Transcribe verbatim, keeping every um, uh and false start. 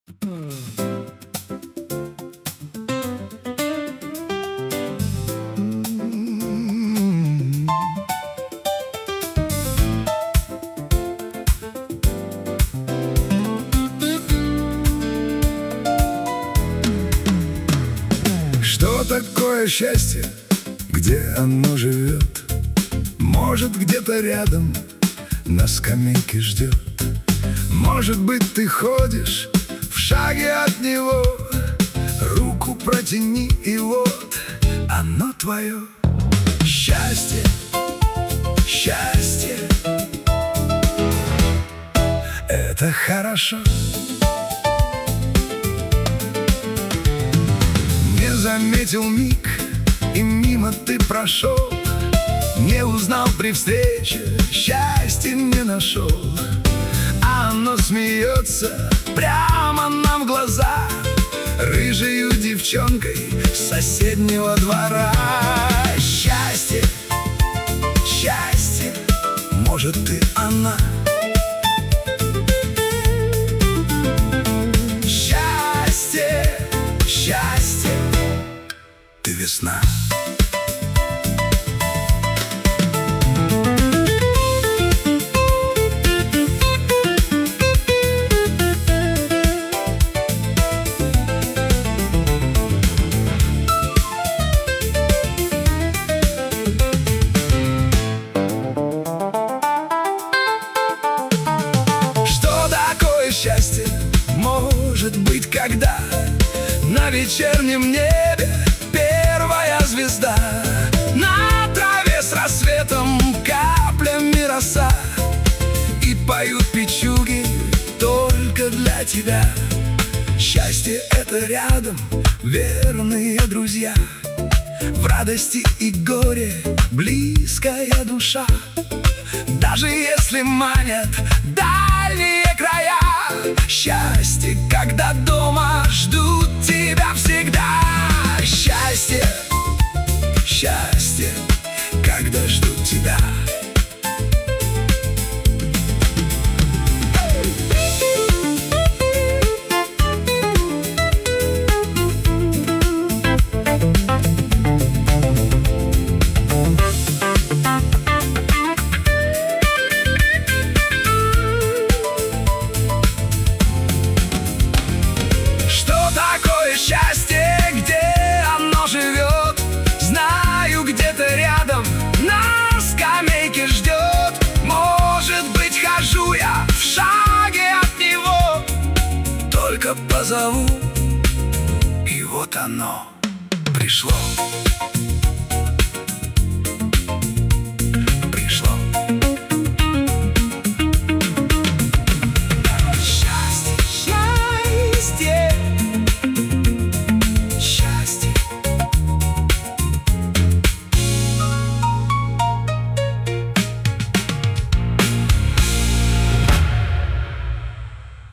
Что такое счастье? Где оно живет? Может, где-то рядом на скамейке ждет. Может быть, ты ходишь в шаге от него. Руку протяни, и вот оно твое. Счастье, счастье, это хорошо. Не заметил миг, и мимо ты прошел. Не узнал при встрече, счастья не нашел. А оно смеется прямо нам в глаза, рыжею девчонкой с соседнего двора. Счастье, счастье, может, ты она. Счастье, счастье, ты весна. Счастье может быть, когда на вечернем небе первая звезда, на траве с рассветом каплями роса, и поют печуги только для тебя. Счастье — это рядом верные друзья, в радости и горе близкая душа. Даже если манят дальние края, счастье, когда дома ждут тебя всегда. Счастье, счастье, когда ждут тебя. Счастье, где оно живет? Знаю, где-то рядом на скамейке ждет. Может быть, хожу я в шаге от него, только позову, и вот оно пришло.